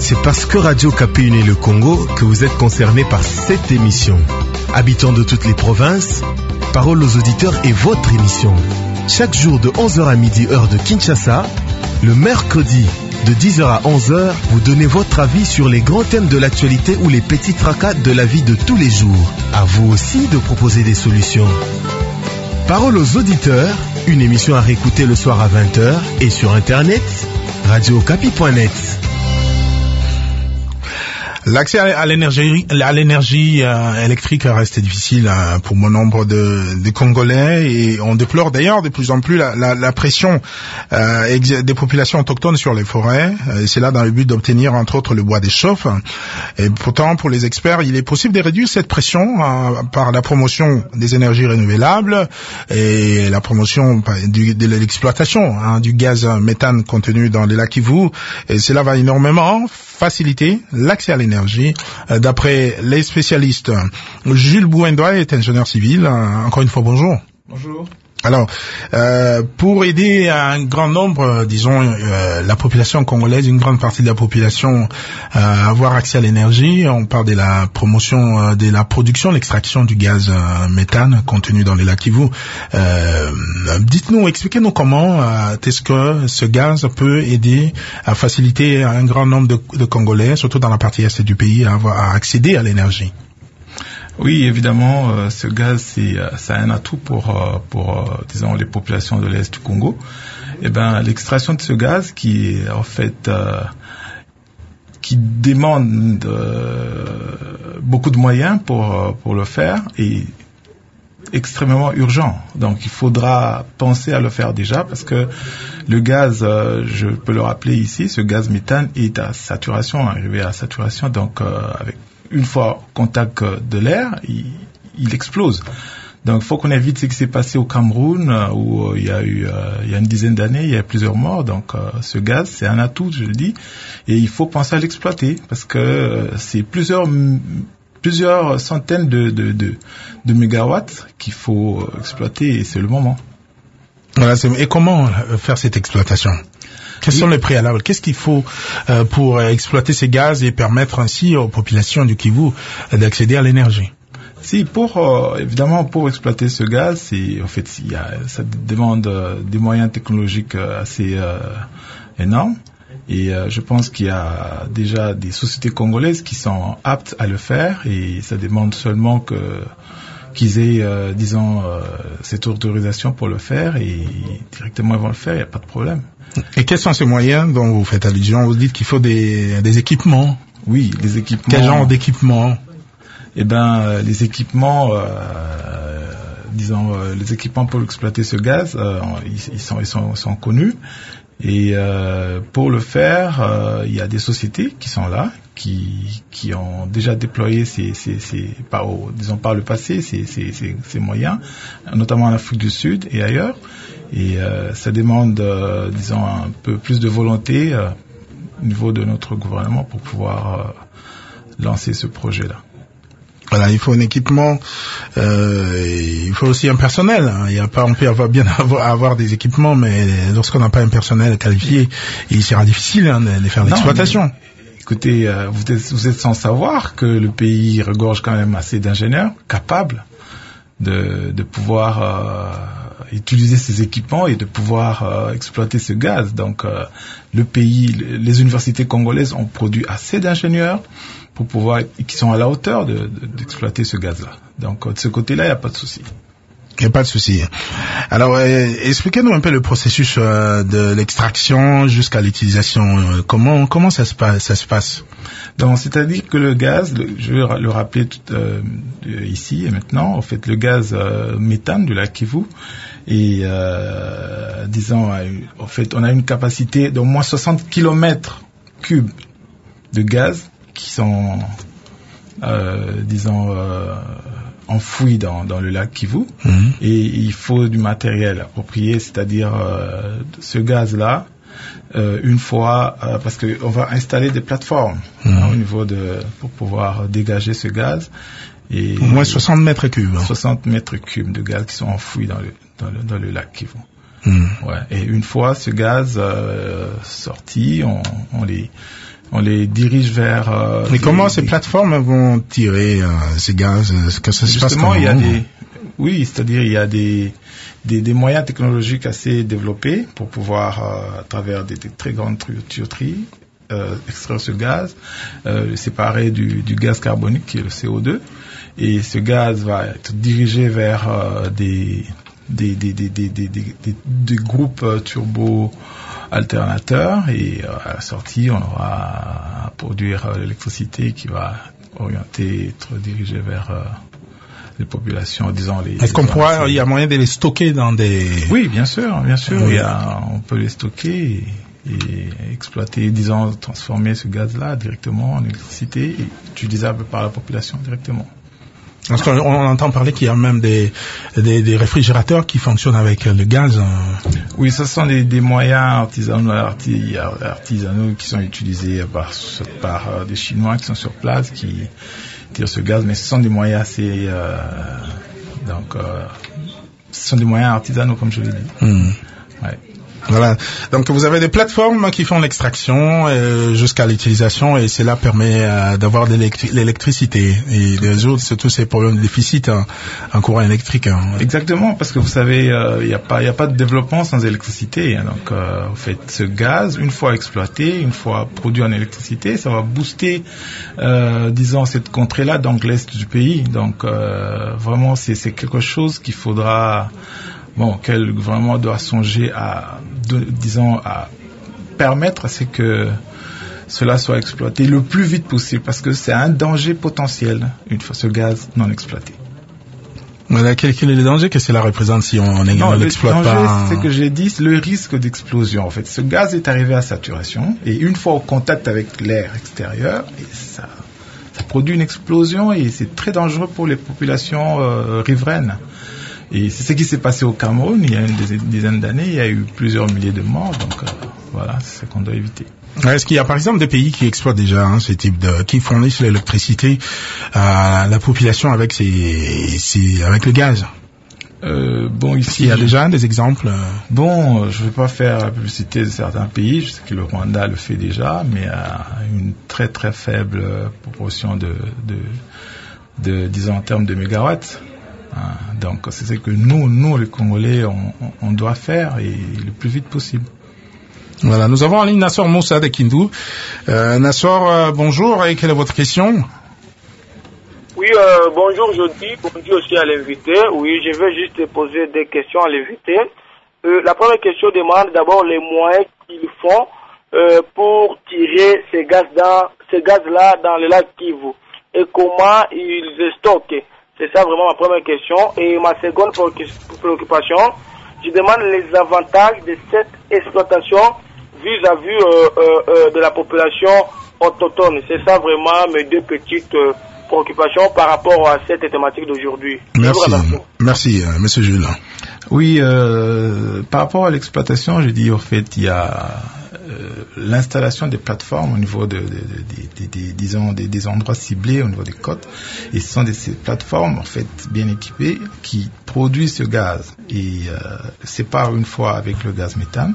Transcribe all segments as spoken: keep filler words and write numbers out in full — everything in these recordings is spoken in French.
C'est parce que Radio Okapi unit le Congo que vous êtes concernés par cette émission. Habitants de toutes les provinces, Parole aux auditeurs est votre émission. Chaque jour de onze heures à midi, heure de Kinshasa, le mercredi de dix heures à onze heures, vous donnez votre avis sur les grands thèmes de l'actualité ou les petits tracas de la vie de tous les jours. À vous aussi de proposer des solutions. Parole aux auditeurs, une émission à réécouter le soir à vingt heures et sur internet, radio okapi point net. L'accès à l'énergie, à l'énergie euh, électrique reste difficile euh, pour bon nombre de, de Congolais et on déplore d'ailleurs de plus en plus la, la, la pression euh, des populations autochtones sur les forêts. Euh, c'est là dans le but d'obtenir entre autres le bois des chauffes. Et pourtant, pour les experts, il est possible de réduire cette pression euh, par la promotion des énergies renouvelables et la promotion du, de l'exploitation hein, du gaz méthane contenu dans les lacs Kivu. Et cela va énormément faciliter l'accès à l'énergie. D'après les spécialistes, Jules Bouendoy est ingénieur civil. Encore une fois, bonjour. Bonjour. Alors, euh, pour aider un grand nombre, disons, euh, la population congolaise, une grande partie de la population euh, à avoir accès à l'énergie, on parle de la promotion, euh, de la production, l'extraction du gaz euh, méthane contenu dans les lacs Kivu. Euh, dites-nous, expliquez-nous comment euh, est-ce que ce gaz peut aider à faciliter un grand nombre de, de Congolais, surtout dans la partie est du pays, à, avoir, à accéder à l'énergie. Oui, évidemment, euh, ce gaz, c'est, euh, c'est un atout pour, euh, pour euh, disons, les populations de l'Est du Congo. Eh ben, l'extraction de ce gaz, qui est en fait, euh, qui demande euh, beaucoup de moyens pour pour le faire, est extrêmement urgent. Donc, il faudra penser à le faire déjà, parce que le gaz, euh, je peux le rappeler ici, ce gaz méthane est à saturation, arrivé à saturation, donc euh, avec une fois au contact de l'air, il, il explose. Donc, il faut qu'on évite ce qui s'est passé au Cameroun, euh, où euh, il y a eu, euh, il y a une dizaine d'années, il y a plusieurs morts. Donc, euh, ce gaz, c'est un atout, je le dis, et il faut penser à l'exploiter, parce que euh, c'est plusieurs, plusieurs centaines de, de, de, de mégawatts qu'il faut exploiter, et c'est le moment. Voilà, c'est, et comment faire cette exploitation ? Quels oui. sont les préalables ? Qu'est-ce qu'il faut euh, pour euh, exploiter ces gaz et permettre ainsi aux populations du Kivu euh, d'accéder à l'énergie ? Si, pour euh, évidemment pour exploiter ce gaz, c'est en fait il y a, ça demande euh, des moyens technologiques euh, assez euh, énormes. Et euh, je pense qu'il y a déjà des sociétés congolaises qui sont aptes à le faire, et ça demande seulement que qu'ils aient, euh, disons, euh, cette autorisation pour le faire, et directement ils vont le faire, il n'y a pas de problème. Et quels sont ces moyens dont vous faites allusion ? Vous dites qu'il faut des, des équipements. Oui, les équipements. Quel genre d'équipements ? Eh ben, euh, les équipements, euh, disons, euh, les équipements pour exploiter ce gaz, euh, ils, ils, sont, ils sont, sont connus. Et euh, pour le faire, euh, il y a des sociétés qui sont là, qui qui ont déjà déployé ces ces ces par au, disons par le passé ces ces ces, ces moyens, notamment en Afrique du Sud et ailleurs. Et euh, ça demande, euh, disons, un peu plus de volonté euh, au niveau de notre gouvernement pour pouvoir euh, lancer ce projet-là. Voilà, il faut un équipement, euh, il faut aussi un personnel. Hein. Il y a pas, on peut avoir bien avoir, avoir des équipements, mais lorsqu'on n'a pas un personnel qualifié, il sera difficile hein, de faire l'exploitation. Écoutez, euh, vous êtes, vous êtes sans savoir que le pays regorge quand même assez d'ingénieurs capables de, de pouvoir euh, utiliser ces équipements et de pouvoir euh, exploiter ce gaz. Donc, euh, le pays, les universités congolaises ont produit assez d'ingénieurs pour pouvoir, qui sont à la hauteur de, de, d'exploiter ce gaz-là. Donc, de ce côté-là, il n'y a pas de souci. Il n'y a pas de souci. Alors, euh, expliquez-nous un peu le processus euh, de l'extraction jusqu'à l'utilisation. Euh, comment comment ça se passe, ça se passe Donc, c'est-à-dire que le gaz, le, je vais le rappeler tout, euh, ici et maintenant, en fait, le gaz euh, méthane du lac Kivu, et euh, disons, en fait, on a une capacité d'au moins soixante kilomètres cubes de gaz qui sont, euh, disons, euh, enfouis dans, dans le lac Kivu. Mmh. Et il faut du matériel approprié, c'est-à-dire euh, ce gaz-là, euh, une fois, euh, parce qu'on va installer des plateformes mmh. hein, au niveau de, pour pouvoir dégager ce gaz. Et au moins soixante mètres cubes. soixante mètres cubes de gaz qui sont enfouis dans le, dans le, dans le lac Kivu. Mmh. Ouais. Et une fois ce gaz euh, sorti, on, on les on les dirige vers. Euh, Mais des, comment ces des... plateformes vont tirer euh, ces gaz? Est-ce que ça se passe comment? Justement, il y a des, oui, c'est-à-dire il y a des des, des moyens technologiques assez développés pour pouvoir, euh, à travers des, des très grandes tuyauteries, euh, extraire ce gaz, euh, le séparer du, du gaz carbonique qui est le C O deux, et ce gaz va être dirigé vers euh, des des des des des des, des, des, des groupes euh, turbo alternateurs, et euh, à la sortie on aura à produire euh, l'électricité qui va orienter, être dirigée vers euh, les populations, disons les. Est-ce qu'on pourra, il y a moyen de les stocker dans des. Oui, bien sûr, bien sûr, oui. il y a, on peut les stocker et, et exploiter, disons, transformer ce gaz-là directement en électricité et utilisable par la population directement. Parce qu'on on entend parler qu'il y a même des, des, des réfrigérateurs qui fonctionnent avec le gaz. Oui, ce sont des, des moyens artisanaux, arti, artisanaux qui sont utilisés par, par des Chinois qui sont sur place, qui tirent ce gaz, mais ce sont des moyens assez... Euh, donc, euh, ce sont des moyens artisanaux, comme je l'ai dit. Mmh. Ouais. Voilà. Donc vous avez des plateformes qui font l'extraction euh, jusqu'à l'utilisation, et cela permet euh, d'avoir de l'électri- l'électricité et de résoudre tous ces problèmes de déficit en, en courant électrique. Hein. Exactement, parce que vous savez, il euh, n'y a pas, il y a pas de développement sans électricité. Hein. Donc, euh, en fait, ce gaz, une fois exploité, une fois produit en électricité, ça va booster, euh, disons, cette contrée-là, donc l'est du pays. Donc, euh, vraiment, c'est, c'est quelque chose qu'il faudra. Bon, qu'elle vraiment doit songer à, de, disons, à permettre à ce que cela soit exploité le plus vite possible, parce que c'est un danger potentiel, une fois ce gaz non exploité. Voilà, quel, quel est le danger que cela représente si on ne l'exploite pas? Le danger, c'est ce que j'ai dit, c'est le risque d'explosion. En fait, ce gaz est arrivé à saturation, et une fois au contact avec l'air extérieur, et ça, ça produit une explosion, et c'est très dangereux pour les populations euh, riveraines. Et c'est ce qui s'est passé au Cameroun il y a une dizaine d'années. Il y a eu plusieurs milliers de morts. Donc euh, voilà, c'est ce qu'on doit éviter. Est-ce qu'il y a par exemple des pays qui exploitent déjà hein, ce type de, qui fournissent l'électricité à la population avec ces, ces avec le gaz? Euh, bon, ici, il y a déjà des exemples. Bon, je ne vais pas faire la publicité de certains pays. Je sais que le Rwanda le fait déjà, mais à une très très faible proportion de, de, de disons en termes de mégawatts. Donc c'est ce que nous, nous les Congolais, on, on doit faire, et le plus vite possible. Voilà, nous avons en ligne Nassor Moussa de Kindu. Euh, Nassor, euh, bonjour, et quelle est votre question? Oui, euh, bonjour Jody, bonjour aussi à l'invité. Oui, je vais juste poser des questions à l'invité. Euh, la première question demande d'abord les moyens qu'ils font euh, pour tirer ces gaz dans, ces gaz-là dans le lac Kivu, et comment ils les stockent. C'est ça vraiment ma première question. Et ma seconde préoccupation, je demande les avantages de cette exploitation vis-à-vis euh, euh, de la population autochtone. C'est ça vraiment mes deux petites euh, préoccupations par rapport à cette thématique d'aujourd'hui. Merci, merci, euh, Monsieur Jules. Oui, euh, par rapport à l'exploitation, je dis au fait, il y a euh, l'installation des plateformes au niveau de, de, de, de, de, de disons des, des endroits ciblés au niveau des côtes, et ce sont des, ces plateformes en fait bien équipées qui produisent ce gaz et euh, séparent une fois avec le gaz méthane.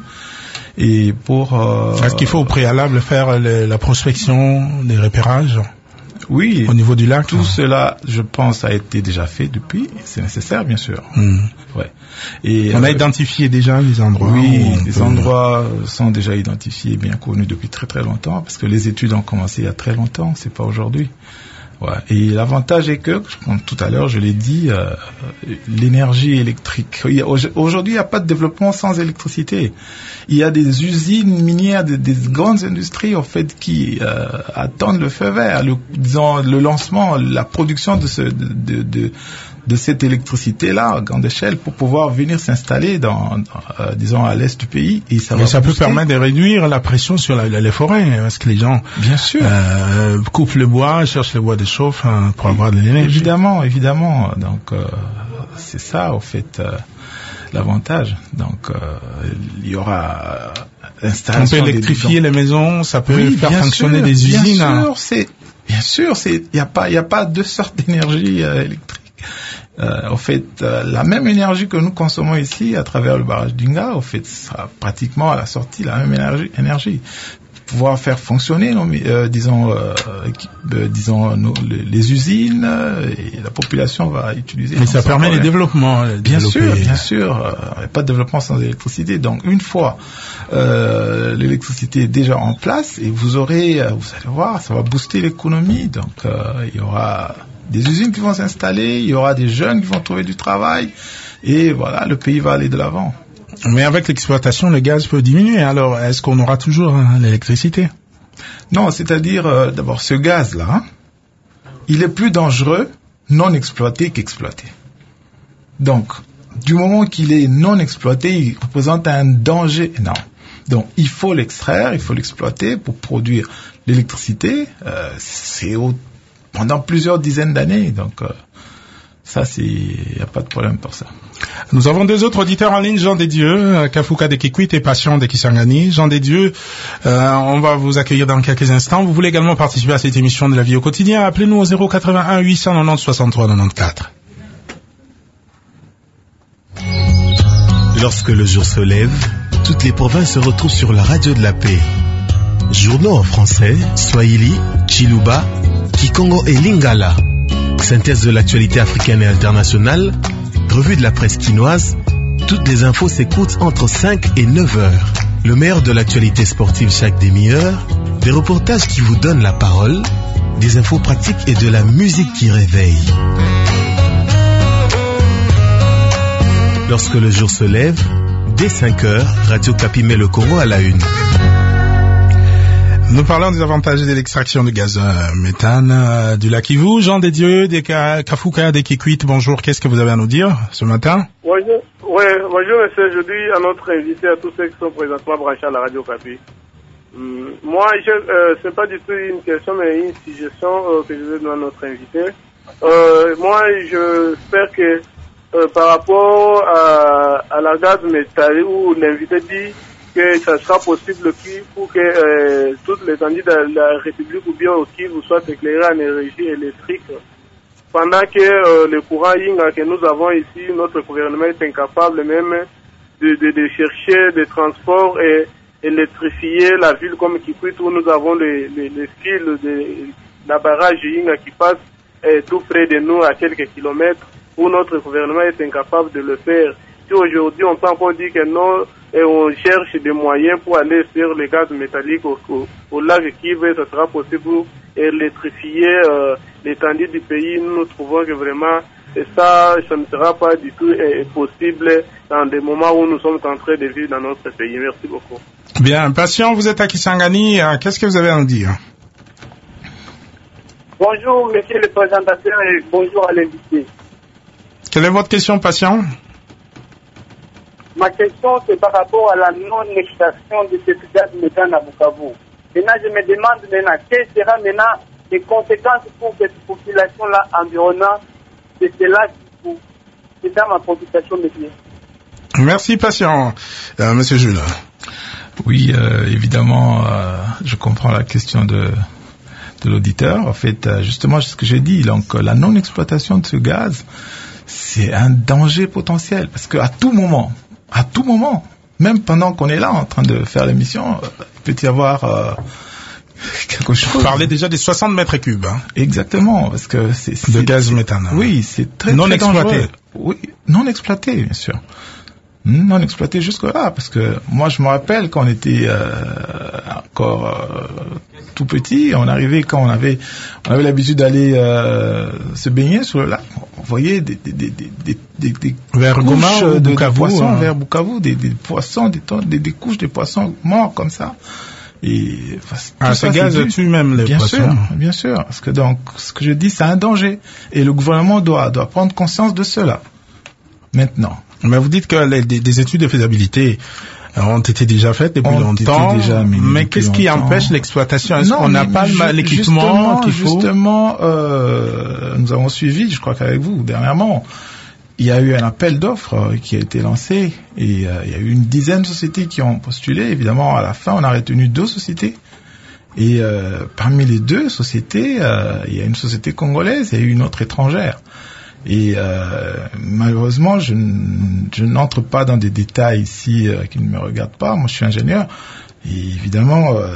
Et pour euh, est-ce qu'il faut au préalable faire le, la prospection des repérages? Oui, au niveau du lac. Tout cela, je pense, a été déjà fait depuis. C'est nécessaire, bien sûr. Mmh. Ouais. Et on euh, a identifié déjà les endroits. Oui, les peut... endroits sont déjà identifiés, bien connus depuis très très longtemps, parce que les études ont commencé il y a très longtemps. C'est pas aujourd'hui. Ouais. Et l'avantage est que, comme tout à l'heure, je l'ai dit, euh, l'énergie électrique. Il y a, aujourd'hui, il n'y a pas de développement sans électricité. Il y a des usines minières, des, des grandes industries, en fait, qui euh, attendent le feu vert, le, disons, le lancement, la production de, ce, de, de, de, de cette électricité-là à grande échelle pour pouvoir venir s'installer dans, dans euh, disons, à l'est du pays. Et ça, et va ça peut permettre de réduire la pression sur la, la, les forêts, parce que les gens, bien sûr, euh, coupent le bois, cherchent le bois de chauffe hein, pour avoir de l'énergie. Évidemment, évidemment. Donc, euh, c'est ça, au fait, euh, l'avantage. Donc, euh, il y aura installation. On peut électrifier les maisons, ça peut oui, faire fonctionner sûr, des usines. Bien sûr, c'est, bien sûr, c'est, il n'y a pas, il y a pas deux sortes d'énergie euh, électrique. Euh, en fait, euh, la même énergie que nous consommons ici à travers le barrage d'Inga, en fait, sera pratiquement à la sortie la même énergie. énergie. pouvoir faire fonctionner, euh, disons, euh, euh, disons nos, les, les usines, euh, et la population va utiliser. Mais ça permet les développements. Les bien sûr, bien sûr. Euh, pas de développement sans électricité. Donc une fois euh, l'électricité est déjà en place, et vous aurez, vous allez voir, ça va booster l'économie. Donc euh, il y aura des usines qui vont s'installer, il y aura des jeunes qui vont trouver du travail, et voilà, le pays va aller de l'avant. Mais avec l'exploitation, le gaz peut diminuer. Alors, est-ce qu'on aura toujours hein, l'électricité? Non, c'est-à-dire, euh, d'abord, ce gaz-là, hein, il est plus dangereux non exploité qu'exploité. Donc, du moment qu'il est non exploité, il représente un danger énorme. Donc, il faut l'extraire, il faut l'exploiter pour produire l'électricité. Euh, c'est au, pendant plusieurs dizaines d'années. Donc, euh, ça, c'est, il n'y a pas de problème pour ça. Nous avons deux autres auditeurs en ligne, Jean Desdieux, Kafuka de Kikwit et Patient de Kisangani. Jean Desdieux, euh, on va vous accueillir dans quelques instants. Vous voulez également participer à cette émission de la vie au quotidien? Appelez-nous au zéro quatre-vingt-un huit cent quatre-vingt-dix soixante-trois quatre-vingt-quatorze. Lorsque le jour se lève, toutes les provinces se retrouvent sur la radio de la paix. Journaux en français, Swahili, Chiluba, Kikongo et Lingala. Synthèse de l'actualité africaine et internationale, revue de la presse quinoise, toutes les infos s'écoutent entre cinq et neuf heures. Le meilleur de l'actualité sportive chaque demi-heure, des reportages qui vous donnent la parole, des infos pratiques et de la musique qui réveille. Lorsque le jour se lève, dès cinq heures, Radio Kapi met le Congo à la une. Nous parlons des avantages de l'extraction de gaz euh, méthane euh, du lac Kivu. Jean Desdieux, des Kafuka, des Kikwit, bonjour. Qu'est-ce que vous avez à nous dire ce matin? Bonjour, ouais, bonjour monsieur. Je dis à notre invité, à tous ceux qui sont présentement branchés à la radio Kapi. Hum, moi, je, euh, c'est pas du tout une question, mais une suggestion euh, que je veux donner à notre invité. Euh, moi, je espère que euh, par rapport à, à la gaz méthane, où l'invité dit que ça sera possible pour que euh, toutes les étendues de la République ou bien au Kivu soient éclairées en énergie électrique. Pendant que euh, le courant Yinga que nous avons ici, notre gouvernement est incapable même de, de, de chercher des transports et électrifier la ville comme Kikwit, où nous avons les, les, les fils de la barrage Yinga qui passe euh, tout près de nous à quelques kilomètres, où notre gouvernement est incapable de le faire. Si aujourd'hui on peut encore dire que non, et on cherche des moyens pour aller sur les gaz métalliques au, au, au lac Kivu, ça sera possible pour électrifier euh, l'étendue du pays. Nous nous trouvons que vraiment, et ça, ça ne sera pas du tout eh, possible dans des moments où nous sommes en train de vivre dans notre pays. Merci beaucoup. Bien, Patient, vous êtes à Kisangani. Qu'est-ce que vous avez à nous dire? Bonjour, monsieur le présentateur, et bonjour à l'invité. Quelle est votre question, Patient? Ma question, c'est par rapport à la non-extraction de ce gaz méthane à Bukavu. Maintenant, je me demande maintenant, quelles seront maintenant les conséquences pour cette population-là environnante de ce lac Kivu? C'est dans ma préoccupation, monsieur. Merci, Patient. Euh, monsieur Jules. Oui, euh, évidemment, euh, je comprends la question de, de l'auditeur. En fait, euh, justement, ce que j'ai dit, donc, la non-exploitation de ce gaz, c'est un danger potentiel. Parce qu'à tout moment, à tout moment, même pendant qu'on est là en train de faire l'émission, il peut y avoir euh, quelque chose. Vous parlez déjà des soixante mètres cubes. Hein. Exactement, parce que c'est, c'est de gaz méthane. Oui, c'est très non très exploité. Dangereux. Oui, non exploité, bien sûr. Non exploité jusque là, parce que moi je me rappelle quand on était euh, encore euh, tout petit, on arrivait quand on avait on avait l'habitude d'aller euh, se baigner sur le lac, on voyait des des des des des, des vers couches de, de, de poissons hein. vers Bukavu, des, des poissons, des, des des couches de poissons morts comme ça. Et enfin, ah, ce gaz tue même les bien poissons. Bien sûr, bien sûr, parce que donc ce que je dis, c'est un danger, et le gouvernement doit doit prendre conscience de cela maintenant. Mais vous dites que les, des, des études de faisabilité ont été déjà faites depuis ont longtemps, déjà mais qu'est-ce qui longtemps. empêche l'exploitation? Est-ce non, qu'on n'a pas ju- l'équipement qu'il faut? Justement, euh, nous avons suivi, je crois qu'avec vous, dernièrement, il y a eu un appel d'offres qui a été lancé, et euh, il y a eu une dizaine de sociétés qui ont postulé. Évidemment, à la fin, on a retenu deux sociétés. Et euh, parmi les deux sociétés, euh, il y a une société congolaise et une autre étrangère. Et euh, malheureusement, je, je n'entre pas dans des détails ici euh, qui ne me regardent pas. Moi, je suis ingénieur. Et évidemment, euh,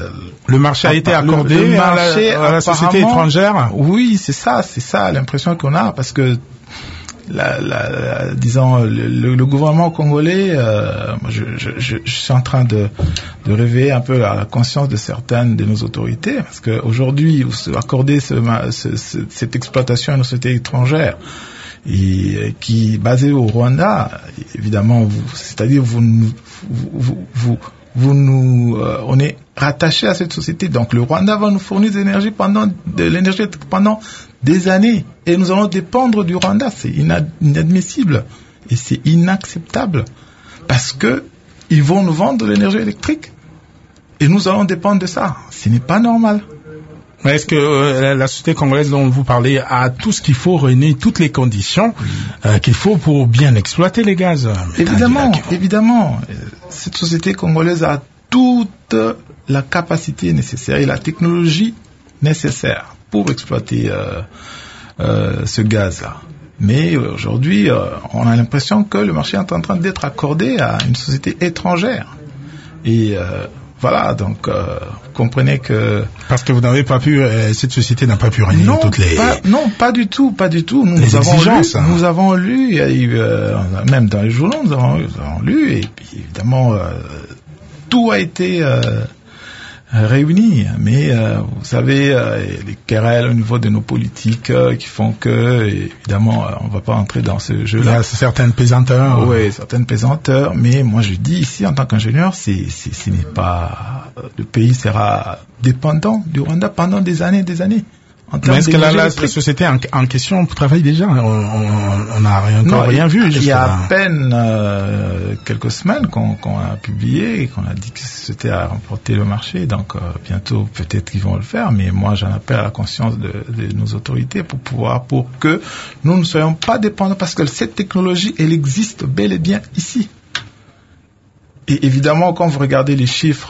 Le marché a été accordé le, le marché à la, à la société étrangère. Oui, c'est ça, c'est ça l'impression qu'on a, parce que la, la, la, disons le, le, le gouvernement congolais, euh, je, je, je, je suis en train de, de réveiller un peu la, la conscience de certaines de nos autorités, parce que aujourd'hui, accorder ce, ce, ce, cette exploitation à une société étrangère et qui est basée au Rwanda, évidemment, vous, c'est-à-dire vous, vous, vous, vous Vous nous, euh, on est rattaché à cette société. Donc le Rwanda va nous fournir de l'énergie pendant de l'énergie pendant des années, et nous allons dépendre du Rwanda. C'est inad, inadmissible et c'est inacceptable, parce que ils vont nous vendre de l'énergie électrique et nous allons dépendre de ça. Ce n'est pas normal. Mais est-ce que euh, la société congolaise dont vous parlez a tout ce qu'il faut, réunir toutes les conditions euh, qu'il faut pour bien exploiter les gaz? Évidemment, évidemment. Cette société congolaise a toute la capacité nécessaire et la technologie nécessaire pour exploiter euh, euh, ce gaz-là. Mais aujourd'hui, euh, on a l'impression que le marché est en train d'être accordé à une société étrangère. Et euh, voilà, donc euh, comprenez que... Parce que vous n'avez pas pu, euh, cette société n'a pas pu réunir non, toutes les... Pas, non, pas du tout, pas du tout. Nous, les nous avons lu, hein. nous avons lu, il y a eu, euh, même dans les journaux, nous avons, nous avons lu, et puis évidemment, euh, tout a été euh, réuni. Mais euh, vous savez, euh, les querelles au niveau de nos politiques euh, qui font que, évidemment, euh, on ne va pas entrer dans ce jeu-là. Il y a certaines pesanteurs. Oui, certaines pesanteurs. Mais moi, je dis ici, en tant qu'ingénieur, c'est, c'est, ce n'est pas... Le pays sera dépendant du Rwanda pendant des années et des années. Mais est-ce que la, la, la société en, en question travaille déjà? On n'a encore non, rien vu. Il y a à peine euh, quelques semaines qu'on, qu'on a publié et qu'on a dit que c'était à remporter le marché. Donc euh, bientôt, peut-être qu'ils vont le faire. Mais moi, j'en appelle à la conscience de, de nos autorités pour pouvoir, pour que nous ne soyons pas dépendants, parce que cette technologie, elle existe bel et bien ici. Et évidemment, quand vous regardez les chiffres,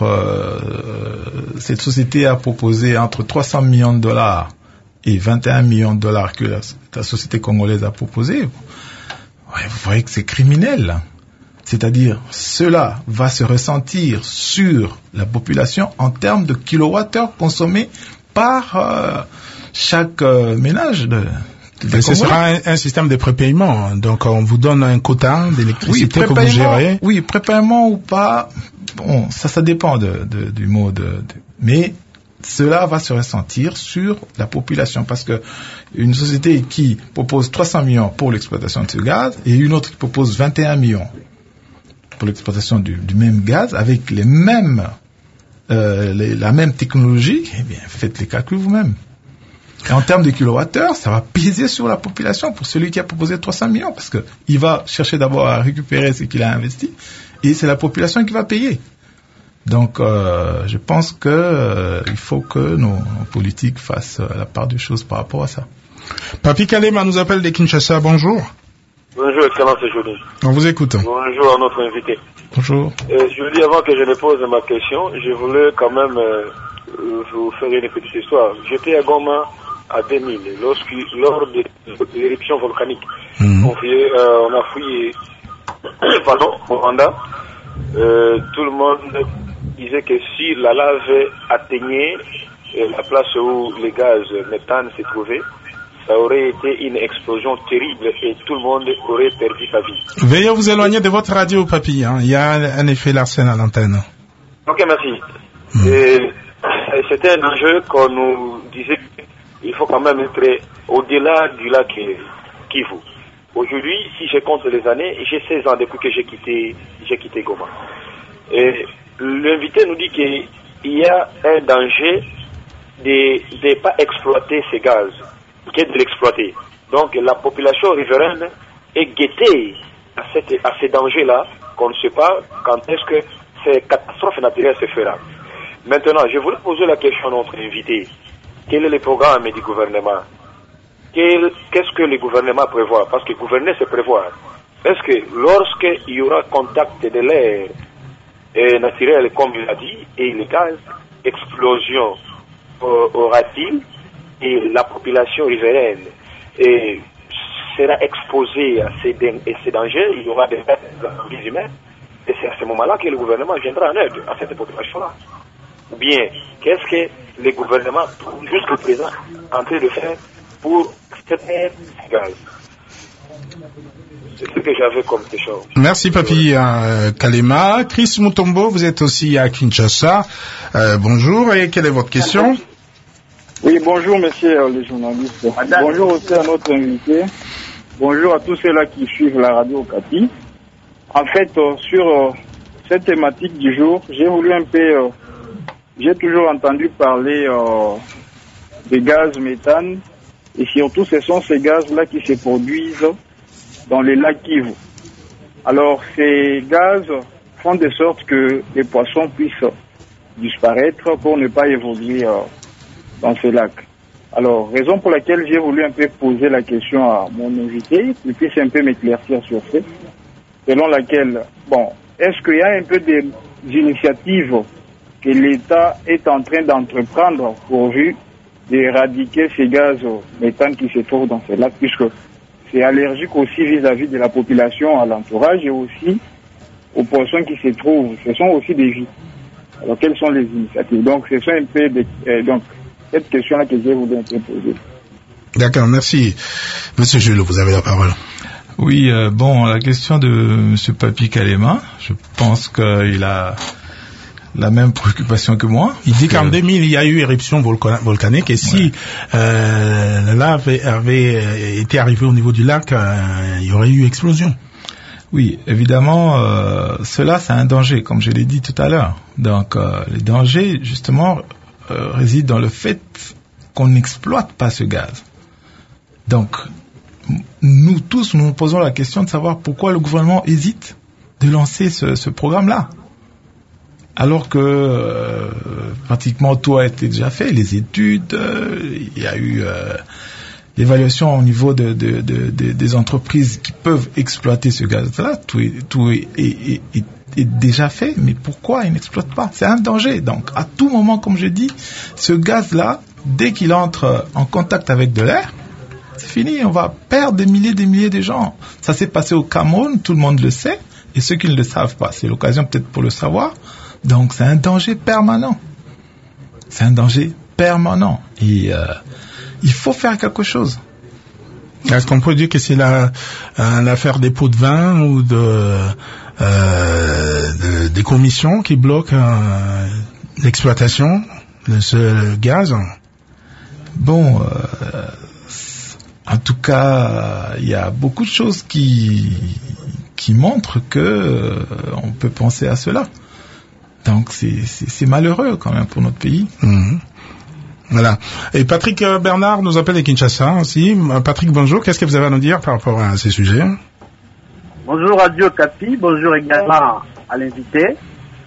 euh, cette société a proposé entre trois cents millions de dollars et vingt et un millions de dollars que la, la société congolaise a proposé. Ouais, vous voyez que c'est criminel. C'est-à-dire, cela va se ressentir sur la population en termes de kilowattheures consommés par euh, chaque euh, ménage de... Mais ce sera un, un système de prépaiement. Donc, on vous donne un quota d'électricité oui, que vous gérez. Oui, prépaiement ou pas, bon, ça, ça dépend de, de, du mode. De, mais cela va se ressentir sur la population, parce que une société qui propose trois cents millions pour l'exploitation de ce gaz et une autre qui propose vingt et un millions pour l'exploitation du, du même gaz avec les mêmes, euh, les, la même technologie, eh bien, faites les calculs vous-même. Et en termes de kilowattheures, ça va peser sur la population pour celui qui a proposé trois cents millions, parce que il va chercher d'abord à récupérer ce qu'il a investi, et c'est la population qui va payer. Donc, euh, je pense que euh, il faut que nos, nos politiques fassent euh, la part des choses par rapport à ça. Papi Kalema nous appelle de Kinshasa. Bonjour. Bonjour, excellence Johnny. On vous écoute. Bonjour à notre invité. Bonjour. Euh, je dis avant que je ne pose ma question, je voulais quand même euh, vous faire une petite histoire. J'étais à Goma à deux mille, lorsque, lors de l'éruption volcanique. Mmh. On, fait, euh, on a fouillé pardon, au Rwanda. Euh, tout le monde disait que si la lave atteignait euh, la place où les gaz méthane se trouvaient, ça aurait été une explosion terrible et tout le monde aurait perdu sa vie. Veuillez vous éloigner de votre radio, papy. Hein. Il y a un, un effet Larsen à l'antenne. Ok, merci. Mmh. Et, et c'était un enjeu qu'on nous disait qu'il faut quand même être au-delà du lac Kivu. Aujourd'hui, si je compte les années, j'ai seize ans depuis que j'ai quitté, j'ai quitté Goma. Et l'invité nous dit qu'il y a un danger de ne pas exploiter ces gaz, que de l'exploiter. Donc la population riveraine est guettée à, cette, à ces dangers-là, qu'on ne sait pas quand est-ce que ces catastrophes naturelles se feront. Maintenant, je voulais poser la question à notre invité. Quel est le programme du gouvernement? Qu'est-ce que le gouvernement prévoit? Parce que gouverner, c'est prévoir. Est-ce que lorsqu'il y aura contact de l'air euh, naturel, comme il a dit, et le gaz, explosion euh, aura-t-il, et la population riveraine et sera exposée à ces, à ces dangers, il y aura des pertes humaines, et c'est à ce moment-là que le gouvernement viendra en aide à cette population-là. Ou bien, qu'est-ce que les gouvernements, jusqu'au présent, sont en train de faire pour extraire ce gaz? C'est ce que j'avais comme question. Merci Papi euh, Kalema. Chris Mutombo, vous êtes aussi à Kinshasa. Euh, bonjour, et quelle est votre question? Oui, bonjour monsieur euh, le journaliste. Bonjour aussi à notre invité. Bonjour à tous ceux-là qui suivent la radio Okapi. En fait, euh, sur euh, cette thématique du jour, j'ai voulu un peu... Euh, j'ai toujours entendu parler euh, des gaz méthane, et surtout ce sont ces gaz-là qui se produisent dans les lacs Kivu. Alors ces gaz font de sorte que les poissons puissent disparaître pour ne pas évoluer euh, dans ces lacs. Alors, raison pour laquelle j'ai voulu un peu poser la question à mon invité, qu'il puisse un peu m'éclaircir sur ce, selon laquelle, bon, est-ce qu'il y a un peu des initiatives que l'État est en train d'entreprendre pourvu d'éradiquer ces gaz méthane qui se trouvent dans ces lacs, puisque c'est allergique aussi vis-à-vis de la population à l'entourage et aussi aux poissons qui se trouvent. Ce sont aussi des vies. Alors, quelles sont les initiatives? Donc, ce sont un peu des, euh, donc, cette question-là que j'ai voulu un peu poser. D'accord, merci. Monsieur Jules, vous avez la parole. Oui, euh, bon, la question de Monsieur Papi Kalema, je pense qu'il a la même préoccupation que moi. Il dit qu'en deux mille, il y a eu éruption volcan- volcanique et si ouais. euh, la lave avait, avait été arrivée au niveau du lac, euh, il y aurait eu explosion. Oui, évidemment, euh, cela c'est un danger, comme je l'ai dit tout à l'heure. Donc, euh, le danger, justement, euh, réside dans le fait qu'on n'exploite pas ce gaz. Donc, nous tous, nous nous posons la question de savoir pourquoi le gouvernement hésite de lancer ce, ce programme-là. Alors que euh, pratiquement tout a été déjà fait, les études, euh, il y a eu euh, l'évaluation au niveau de, de, de, de, des entreprises qui peuvent exploiter ce gaz-là, tout, est, tout est, est, est, est déjà fait, mais pourquoi ils n'exploitent pas? C'est un danger. Donc à tout moment, comme je dis, ce gaz-là, dès qu'il entre en contact avec de l'air, c'est fini, on va perdre des milliers et des milliers de gens. Ça s'est passé au Cameroun, tout le monde le sait, et ceux qui ne le savent pas, c'est l'occasion peut-être pour le savoir. Donc c'est un danger permanent. C'est un danger permanent. Et euh, il faut faire quelque chose. Est-ce qu'on peut dire que c'est la, euh, l'affaire des pots de vin ou de, euh, de, des commissions qui bloquent euh, l'exploitation de ce gaz? Bon, euh, en tout cas, il y a beaucoup de choses qui, qui montrent que euh, on peut penser à cela. Donc c'est, c'est, c'est malheureux quand même pour notre pays. Mmh. Voilà. Et Patrick Bernard nous appelle de Kinshasa aussi. Patrick, bonjour. Qu'est-ce que vous avez à nous dire par rapport à ces sujets? Bonjour Radio Okapi. Bonjour également à l'invité.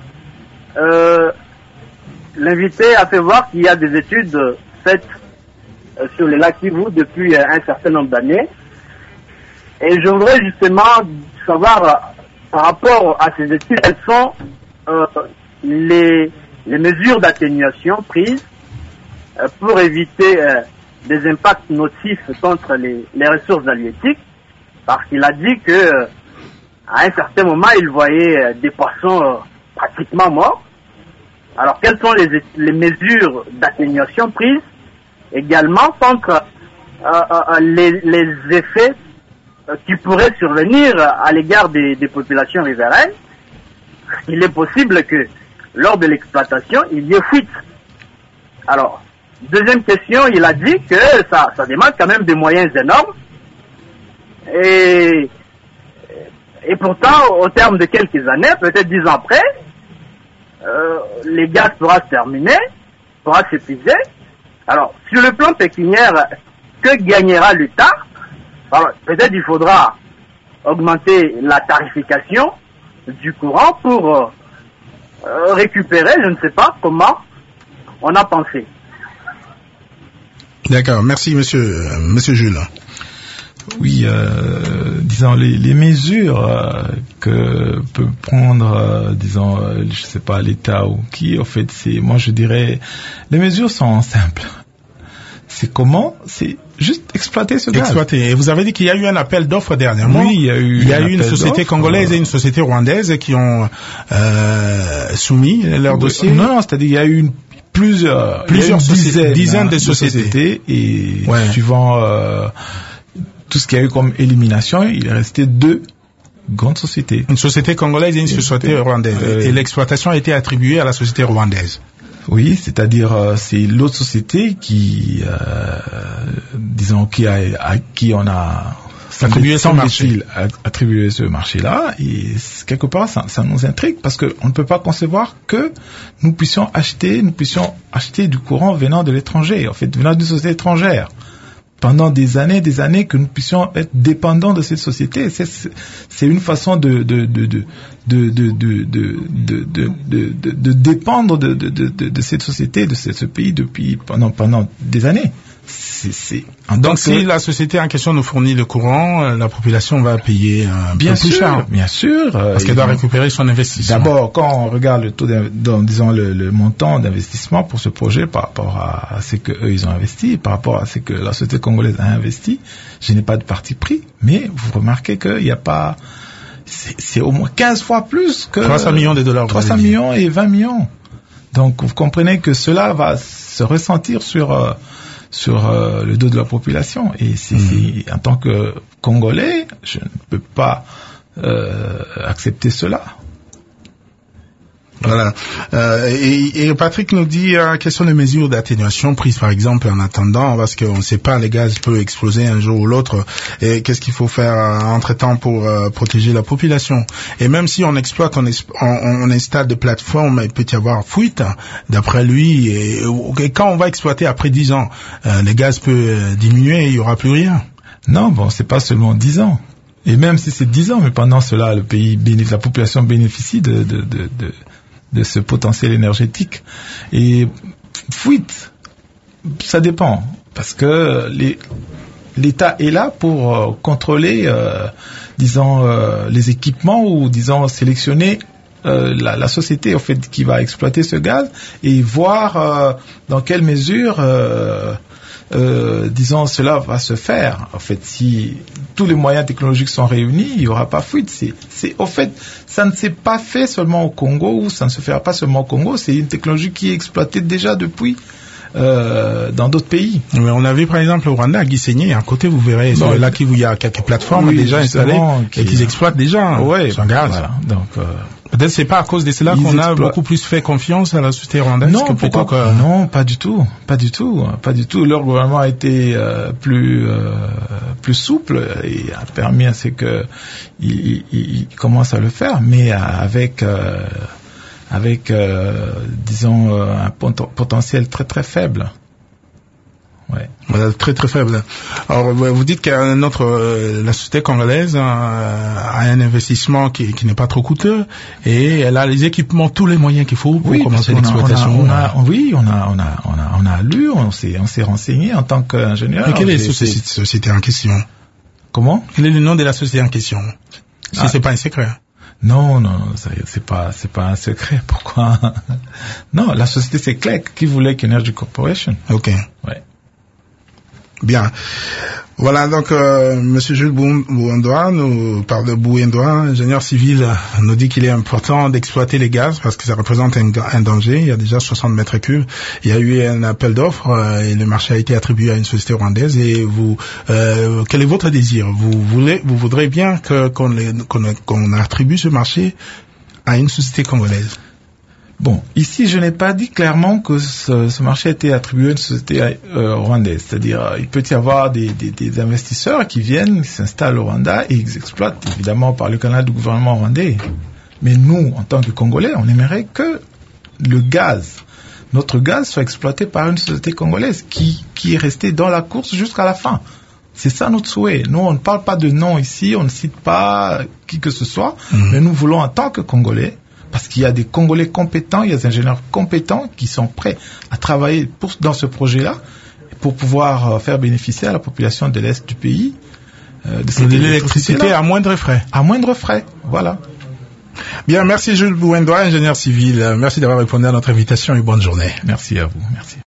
Euh, l'invité a fait voir qu'il y a des études faites sur le lac Kivu depuis un certain nombre d'années. Et je voudrais justement savoir par rapport à ces études, quelles sont euh, les, les mesures d'atténuation prises euh, pour éviter euh, des impacts nocifs contre les, les ressources halieutiques, parce qu'il a dit que euh, à un certain moment il voyait euh, des poissons euh, pratiquement morts. Alors quelles sont les, les mesures d'atténuation prises également contre euh, euh, les, les effets euh, qui pourraient survenir à l'égard des, des populations riveraines? Il est possible que lors de l'exploitation, il y ait fuite. Alors, deuxième question, il a dit que ça, ça demande quand même des moyens énormes. Et, et pourtant, au terme de quelques années, peut-être dix ans après, euh, les gaz pourra se terminer, pourra s'épuiser. Alors, sur le plan pécuniaire, que gagnera l'État? Alors, peut-être il faudra augmenter la tarification du courant pour euh, euh, récupérer, je ne sais pas comment on a pensé. D'accord, merci monsieur, euh, monsieur Jules. Oui, euh, disons les, les mesures euh, que peut prendre, euh, disons, euh, je sais pas, l'État ou qui, en fait, c'est, moi je dirais, les mesures sont simples. C'est comment? C'est juste exploiter ce gaz. Exploiter. Et vous avez dit qu'il y a eu un appel d'offres dernièrement. Oui, il y a eu. Il y a eu une société congolaise et une société rwandaise qui ont euh, soumis leur dossier. Non, non, c'est-à-dire il y a eu une, plusieurs, plusieurs il y a eu dizaines, dizaines hein, de sociétés. De sociétés et ouais. suivant euh, tout ce qu'il y a eu comme élimination, il est resté deux grandes sociétés. Une société congolaise et une et société rwandaise. Euh, et l'exploitation a été attribuée à la société rwandaise. Oui, c'est-à-dire euh, c'est l'autre société qui, euh, disons, qui a, à qui on a attribué ce marché, attribué ce marché-là, et quelque part ça, ça nous intrigue parce que on ne peut pas concevoir que nous puissions acheter, nous puissions acheter du courant venant de l'étranger, en fait, venant d'une société étrangère. Pendant des années, des années, que nous puissions être dépendants de cette société, c'est, c'est une façon de de de de de de de de de, de, de, de dépendre de, de de de cette société, de ce, ce pays depuis pendant pendant des années. C'est, c'est donc si que... la société en question nous fournit le courant, la population va payer un bien peu plus sûr, cher. Bien sûr, parce qu'elle doit récupérer son investissement. D'abord, quand on regarde le taux, disons le, le montant d'investissement pour ce projet par rapport à ce que eux ils ont investi, par rapport à ce que la société congolaise a investi, je n'ai pas de parti pris, mais vous remarquez qu'il n'y a pas, c'est, c'est au moins quinze fois plus que trois cents millions de dollars. trois cents millions et vingt millions. Donc vous comprenez que cela va se ressentir sur euh, sur euh, le dos de la population. Et c'est, mmh. c'est, en tant que Congolais, je ne peux pas euh, accepter cela. Voilà. Euh, et, et Patrick nous dit euh, quelles sont les mesures d'atténuation prises par exemple en attendant, parce qu'on ne sait pas, les gaz peuvent exploser un jour ou l'autre, et qu'est-ce qu'il faut faire euh, entre-temps pour euh, protéger la population. Et même si on exploite, on, exp- on, on installe des plateformes, il peut y avoir fuite, d'après lui, et, et quand on va exploiter après dix ans, euh, les gaz peuvent diminuer et il n'y aura plus rien. Non, bon, c'est pas seulement dix ans. Et même si c'est dix ans, mais pendant cela, le pays, la population bénéficie de, de, de, de de ce potentiel énergétique. Et fuite, ça dépend, parce que les, l'État est là pour euh, contrôler, euh, disons, euh, les équipements ou, disons, sélectionner euh, la, la société, en fait, qui va exploiter ce gaz et voir euh, dans quelle mesure, euh, euh, disons, cela va se faire. En fait, si tous les moyens technologiques sont réunis, il n'y aura pas fuite. C'est, c'est, au fait, ça ne s'est pas fait seulement au Congo, ou ça ne se fera pas seulement au Congo. C'est une technologie qui est exploitée déjà depuis euh, dans d'autres pays. Mais on a vu par exemple au Rwanda, à Gisenyi, à côté, vous verrez, bon, là où il y a quelques plateformes oui, déjà installées qui... et qu'ils exploitent déjà ouais, son gaz. Voilà. Donc, euh, peut-être c'est pas à cause de cela qu'on exploitent... a beaucoup plus fait confiance à la société rwandaise non, que plutôt que... Non, pas du tout, pas du tout, pas du tout. Leur gouvernement a été euh, plus euh, plus souple et a permis à ce que ils, ils, ils commencent à le faire, mais avec euh, avec euh, disons euh, un pot- potentiel très très faible. Ouais. Voilà, très très faible. Alors vous dites qu'un autre, euh, la société congolaise euh, a un investissement qui, qui n'est pas trop coûteux et elle a les équipements, tous les moyens qu'il faut pour oui, commencer l'exploitation. On a, on a, oui, on a, on a, on a, on a lu, on s'est, on s'est renseigné en tant qu'ingénieur. Mais quelle est la société, société en question? Comment? Quel est le nom de la société en question? Si ah. c'est pas un secret. Non, non, c'est pas, c'est pas un secret. Pourquoi? Non, la société c'est Clec qui voulait qu'Energy Corporation. Ok. Ouais. Bien. Voilà, donc euh, Monsieur Jules Bouendoua nous parle de Bouendoua, ingénieur civil, nous dit qu'il est important d'exploiter les gaz parce que ça représente un, un danger. Il y a déjà soixante mètres cubes. Il y a eu un appel d'offres euh, et le marché a été attribué à une société rwandaise. Et vous, euh, quel est votre désir? Vous voulez, vous voudrez bien que qu'on, les, qu'on, qu'on attribue ce marché à une société congolaise? Bon, ici, je n'ai pas dit clairement que ce, ce marché a été attribué à une société euh, rwandaise. C'est-à-dire, il peut y avoir des, des, des investisseurs qui viennent, qui s'installent au Rwanda et ils exploitent, évidemment, par le canal du gouvernement rwandais. Mais nous, en tant que Congolais, on aimerait que le gaz, notre gaz, soit exploité par une société congolaise qui, qui est restée dans la course jusqu'à la fin. C'est ça notre souhait. Nous, on ne parle pas de nom ici, on ne cite pas qui que ce soit, mmh. mais nous voulons, en tant que Congolais, parce qu'il y a des Congolais compétents, il y a des ingénieurs compétents qui sont prêts à travailler pour, dans ce projet-là pour pouvoir euh, faire bénéficier à la population de l'Est du pays euh, de cette de l'électricité à moindre frais. À moindre frais, voilà. Bien, merci Jules Bouendoua, ingénieur civil. Merci d'avoir répondu à notre invitation et bonne journée. Merci à vous. Merci.